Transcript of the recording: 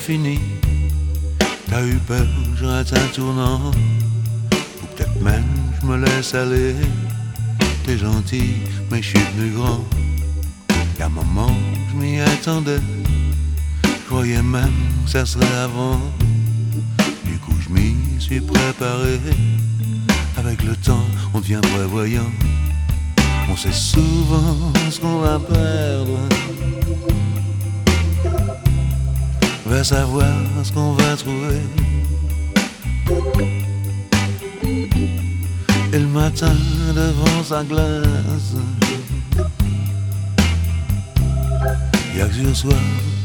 fini. T'as eu peur, je rate un tournant. Ou peut-être même je me laisse aller. T'es gentil, mais je suis devenu grand. Y'a un moment, je m'y attendais. Je croyais même que ça serait avant. Du coup, je m'y suis préparé. Avec le temps, on devient prévoyant. On sait souvent ce qu'on va perdre. Va savoir ce qu'on va trouver. Et le matin devant sa glace, y'a que sur soi